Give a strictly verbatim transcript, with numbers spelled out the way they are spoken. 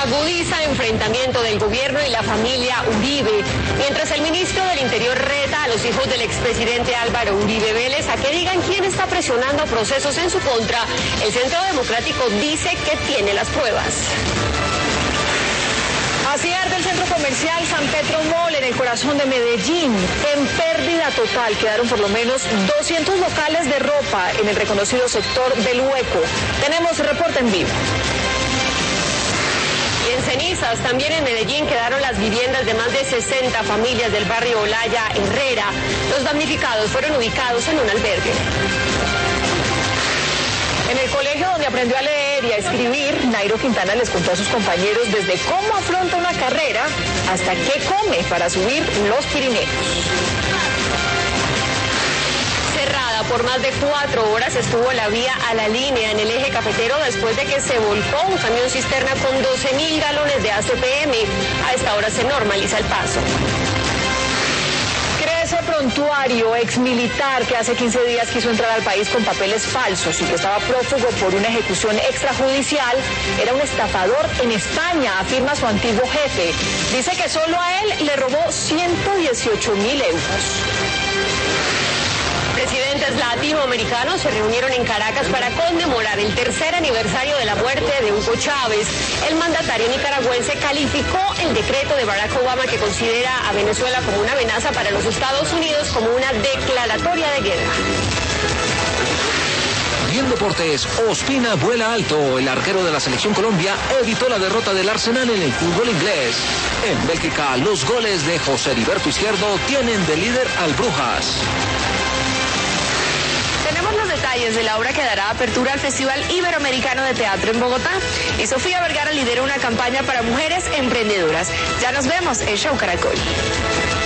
agudiza enfrentamiento del gobierno y la familia Uribe, mientras el ministro del Interior reta a los hijos del expresidente Álvaro Uribe Vélez a que digan quién está presionando procesos en su contra. El Centro Democrático dice que tiene las pruebas. Así arde el centro comercial San Pedro Mall en el corazón de Medellín. En pérdida total quedaron por lo menos doscientos locales de ropa en el reconocido sector del Hueco. Tenemos reporte en vivo. Y en cenizas, también en Medellín, quedaron las viviendas de más de sesenta familias del barrio Olaya Herrera. Los damnificados fueron ubicados en un albergue. En el colegio donde aprendió a leer y a escribir, Nairo Quintana les contó a sus compañeros desde cómo afronta una carrera hasta qué come para subir los Pirineos. Cerrada por más de cuatro horas estuvo la vía a la línea en el eje cafetero después de que se volcó un camión cisterna con doce mil galones de A C P M. A esta hora se normaliza el paso. Ese prontuario exmilitar que hace quince días quiso entrar al país con papeles falsos y que estaba prófugo por una ejecución extrajudicial, era un estafador en España, afirma su antiguo jefe. Dice que solo a él le robó ciento dieciocho mil euros. Presidentes latinoamericanos se reunieron en Caracas para conmemorar el tercer aniversario de la muerte de Hugo Chávez. El mandatario nicaragüense calificó el decreto de Barack Obama que considera a Venezuela como una amenaza para los Estados Unidos como una declaratoria de guerra. Y en deportes, Ospina vuela alto. El arquero de la Selección Colombia evitó la derrota del Arsenal en el fútbol inglés. En Bélgica, los goles de José Heriberto Izquierdo tienen de líder al Brujas. Tenemos los detalles de la obra que dará apertura al Festival Iberoamericano de Teatro en Bogotá. Y Sofía Vergara lidera una campaña para mujeres emprendedoras. Ya nos vemos en Show Caracol.